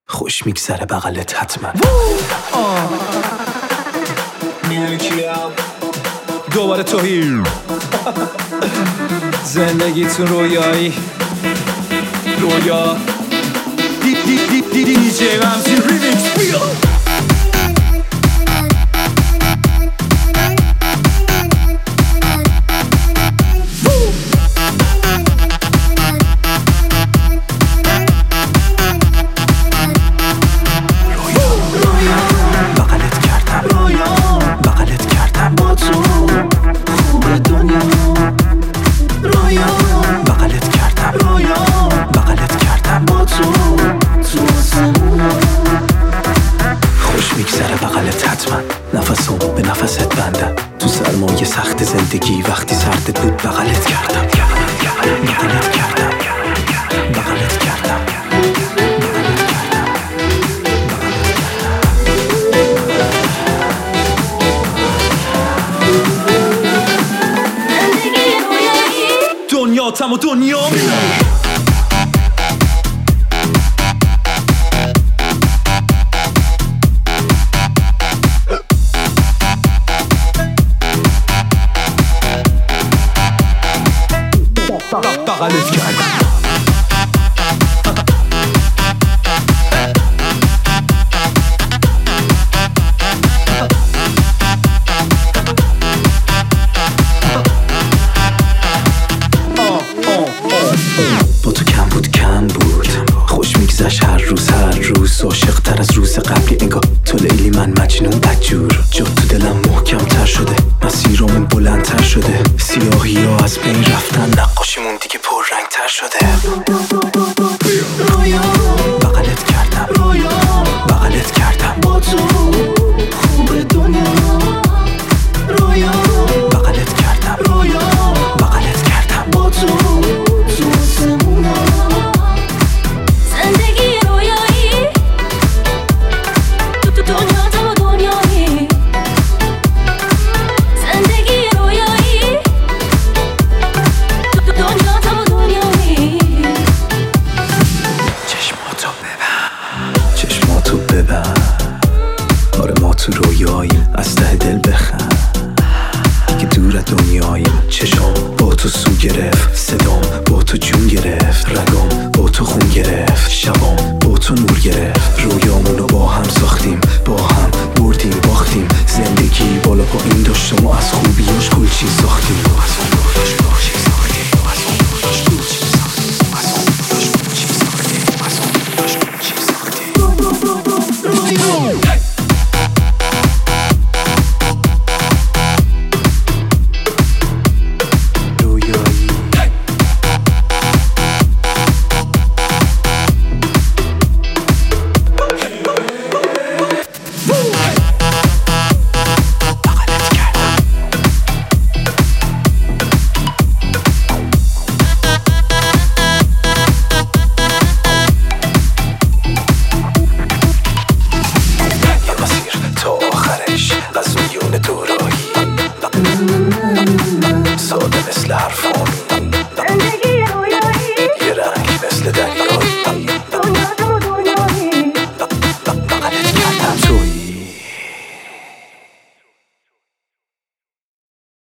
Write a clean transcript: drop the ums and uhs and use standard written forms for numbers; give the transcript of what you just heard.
خوش میگذره بغلت حتما. دوباره توهی زندگیتون رویایی رویا دی جی رمزی ریمیکس بیا نفسم به نفست بندم تو سرمایه سخت زندگی وقتی سردت بود بغلت کردم بغلت کردم بغلت کردم دنیا تم و دنیا بغلت کردم با تو کم بود خوش میگذشت هر روز عاشق تر از روز قبلی انگار تو لیلی من مجنون بدجور جا تو دلم محکم تر شده مسیرمون بلندتر شده سیاهی ها از بین رفتن نقاشیمون دیگه پررنگ تر شده بغلت کردم بغلت کردم با تو خوب دنیا بغلت کردم بغلت کردم با تو تو رویاییم از ته دل بخند که دور دنیاییم چشام با تو سو گرفت صدام با تو جون گرفت رگام با تو خون گرفت شبام با تو نور گرفت رویامونو با هم ساختیم با هم بردیم باختیم زندگی بالا پایین داشت و از خوبیاش کلچین ساختیم ساده مثل حرفان